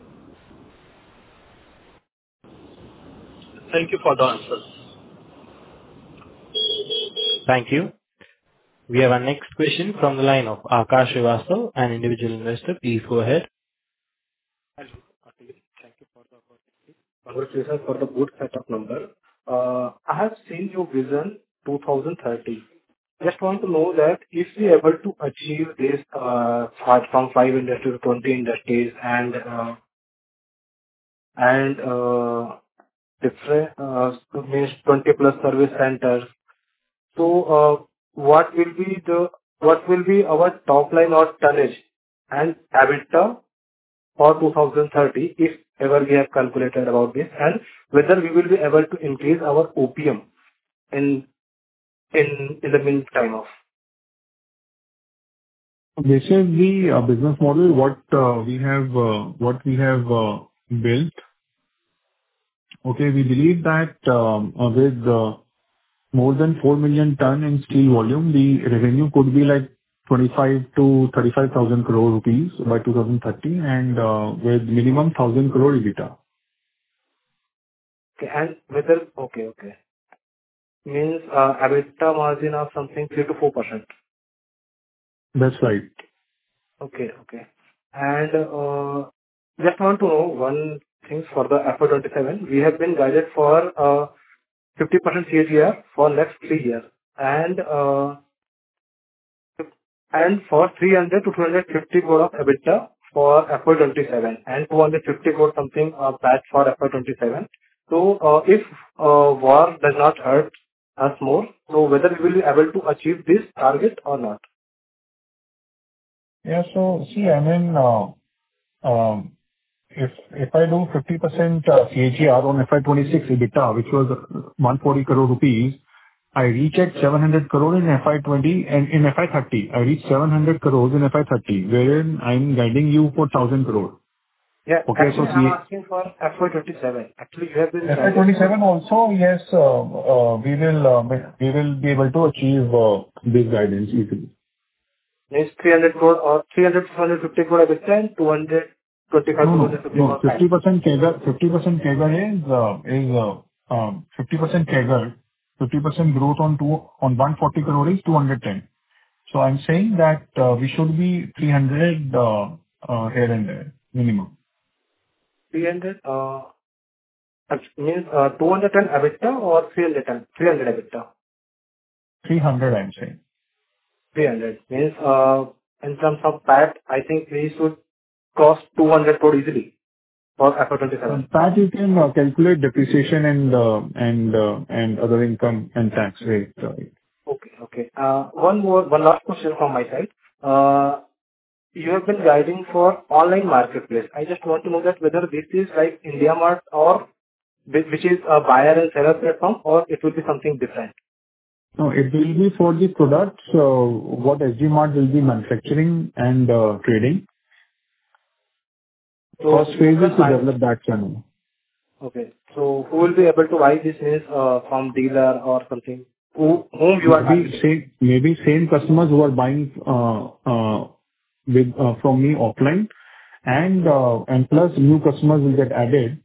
Thank you for the answers. Thank you. We have our next question from the line of Akash Srivastav, an individual investor. Please go ahead. Hello. Atul. Thank you for the opportunity. Congratulations for the good set of number. Uh, I have seen your vision twenty thirty. Just want to know that if we able to achieve this uh, five- from five industries to twenty industries and uh, and uh, different uh, means twenty plus service centers. So, uh, what will be the what will be our top line or tonnage and EBITDA for twenty thirty, if ever we have calculated about this, and whether we will be able to increase our O P M in in in the meantime of. This is the uh, business model what uh, we have uh, what we have uh, built. Okay, we believe that um, uh, with uh, more than four million ton in steel volume, the revenue could be like twenty-five to thirty-five thousand crore rupees by two thousand thirty, and uh, with minimum one thousand crore EBITDA. Okay, and whether. Okay, okay. Means, uh, EBITDA margin of something three to four percent. That's right. Okay, okay. And, uh, just want to know one thing for the F Y twenty-seven. We have been guided for uh, fifty percent C A G R for next three years. And, uh, and for three hundred to two hundred fifty crore of EBITDA for F Y twenty-seven and two hundred fifty crore something uh, PAT for F Y twenty-seven. So, uh, if uh, war does not hurt us more, so whether we will be able to achieve this target or not? Yeah. So see, I mean, uh, um, if if I do fifty percent uh, C A G R on F Y twenty-six EBITDA, which was one hundred forty crore rupees, I reached at seven hundred crore in F Y twenty and in F Y thirty. I reached seven hundred crores in F Y thirty, wherein I'm guiding you for one thousand crore. Yeah. Okay, so Actually, I'm see, asking for F Y twenty-seven. Actually, you have been F Y guided for twenty-seven also, yes, uh, uh, we will uh, we will be able to achieve uh, this guidance easily. means three hundred crore or three hundred, two hundred fifty crore EBITDA and two hundred twenty-five, No, no, two hundred fifty no. crore PAT. fifty percent CAGR, fifty percent CAGR is uh, is uh, um, fifty percent CAGR, fifty percent growth on two on one hundred forty crore is two hundred ten. So I'm saying that uh, we should be three hundred uh, uh, here and there, minimum. three hundred, uh, act- means uh, two hundred ten EBITDA or three hundred ten? three hundred EBITDA. three hundred, I'm saying. three hundred. Means, uh, in terms of PAT, I think we should cross two hundred crore easily for F Y twenty-seven. In fact, you can uh, calculate depreciation and uh, and uh, and other income and tax rate. uh, Okay. Okay. Uh, One more, one last question from my side. Uh, You have been guiding for online marketplace. I just want to know that whether this is like IndiaMart or whi- which is a buyer and seller platform, or it will be something different. No, it will be for the products, uh, what S G Mart will be manufacturing and uh, trading. So First who phase is can to buy? develop that channel. Okay. So who will be able to buy this means uh, from dealer or something? Who, whom you are Maybe targeting? same, maybe same customers who are buying uh, uh, with uh, from me offline, and uh, and plus new customers will get added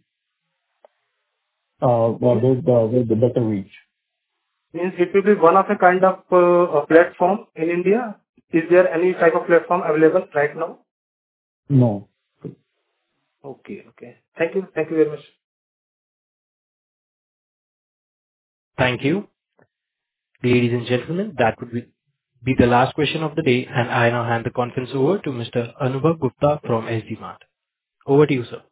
uh, Means, with uh, with the better reach. means it will be one of a kind of uh, a platform in India. Is there any type of platform available right now? No. Okay. Okay. Thank you. Thank you very much. Thank you. Ladies and gentlemen, that would be be the last question of the day, and I now hand the conference over to Mister Anubhav Gupta from S D Mart. Over to you, sir.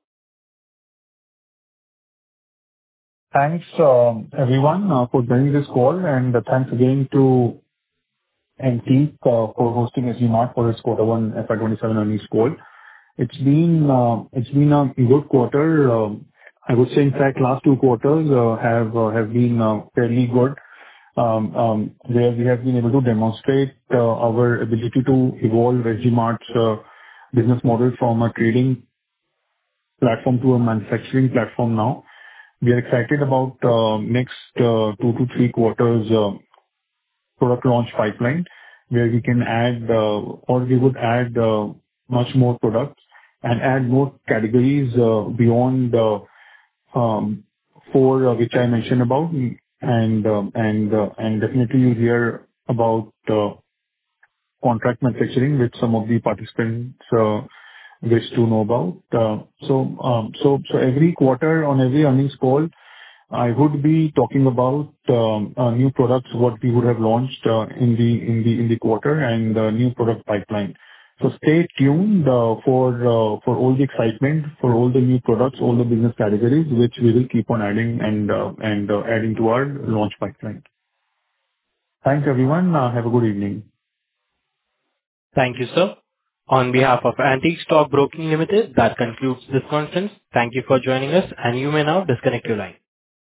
Thanks, um, everyone, uh, for joining this call, and uh, thanks again to Antique uh, for hosting S G Mart for its quarter one F Y twenty-seven earnings call. It's been uh, it's been a good quarter. Um, I would say, in fact, last two quarters uh, have uh, have been uh, fairly good, um, um, where we have been able to demonstrate uh, our ability to evolve S G Mart's uh, business model from a trading platform to a manufacturing platform now. We are excited about uh, next uh, two to three quarters uh, product launch pipeline, where we can add uh, or we would add uh, much more products and add more categories uh, beyond uh, um, four uh, which I mentioned about. And um, and uh, and definitely you'll hear about uh, contract manufacturing, which some of the participants uh, wish to know about. Uh, So um, so so every quarter on every earnings call, I would be talking about um, uh, new products, what we would have launched uh, in the in the in the quarter, and uh, new product pipeline. So stay tuned uh, for uh, for all the excitement, for all the new products, all the business categories, which we will keep on adding and uh, and uh, adding to our launch pipeline. Thanks, everyone. Uh, Have a good evening. Thank you, sir. On behalf of Antique Stock Broking Limited, that concludes this conference. Thank you for joining us, and you may now disconnect your line.